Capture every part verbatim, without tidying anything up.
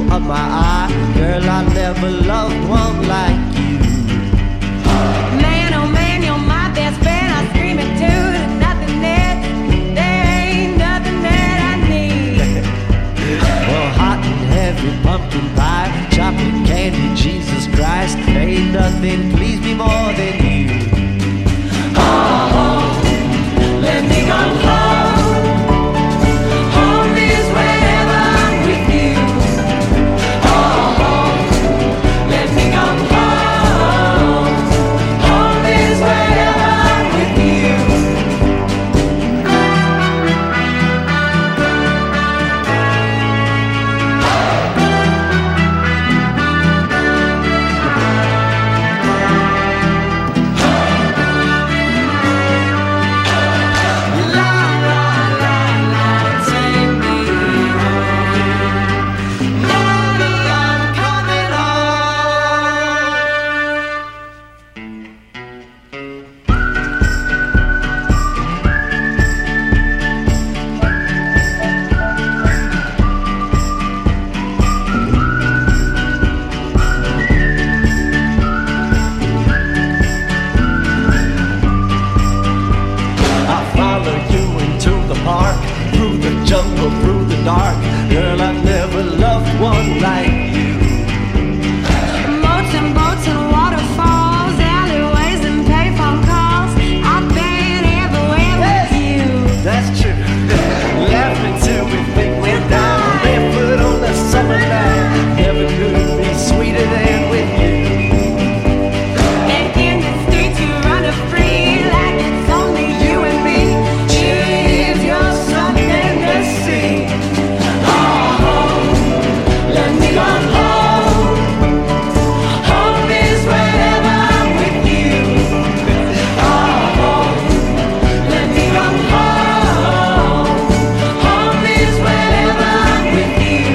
of my eye. Girl, I never loved one like you. Man, oh man, you're my best friend. I scream it too. There's nothing that, there ain't nothing that I need. Well, hot and heavy pumpkin pie, chocolate candy, Jesus Christ, ain't nothing please me more than you. Oh, oh, let me go home. Home is wherever I'm with you. Oh, oh, let me go home. Home is wherever I'm with you. Jungle through the dark, girl, I never loved one like you. Boats and boats and waterfalls, alleyways and payphone calls. I've been everywhere with you. That's true. Laughing till we think we're down, barefoot on the summer night. Never could be sweeter than with you. And in the streets you run a free like it's only you and me. If you're something to see. Oh, let me go home. Home is wherever I'm with you. Oh, let me go home. Home is wherever I'm with you.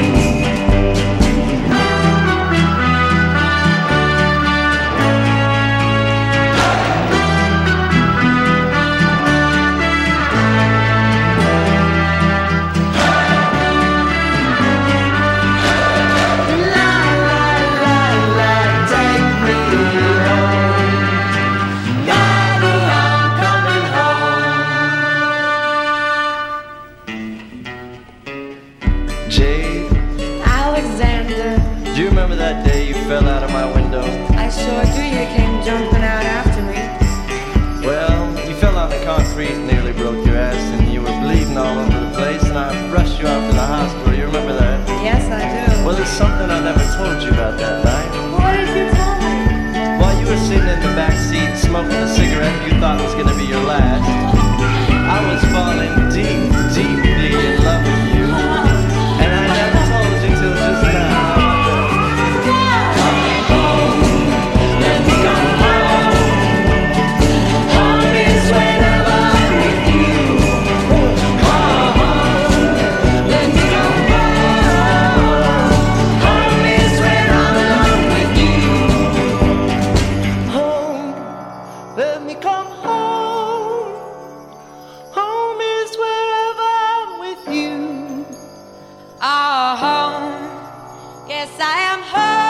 La la la la, take me home. Daddy, I'm coming home. Jade, Alexander, do you remember that day you fell out of my window? I sure do. You came jumping out after me. Well, you fell on the concrete, nearly broke your ass, and you were bleeding all over the place, and I rushed you out to the hospital. You remember that? Yes, I do. Well, there's something I never told you about that night. What did you tell me? While you were sitting in the back seat smoking a cigarette you thought was going to be your last, I was falling deep, deeply in love with you, and I never told you till just now. Let me go home. Home is wherever I'm with you. Oh, let me go home. Home is where I'm alone with you. Home, let me come home. Home is wherever I'm with you. Oh, home. Yes, I am home.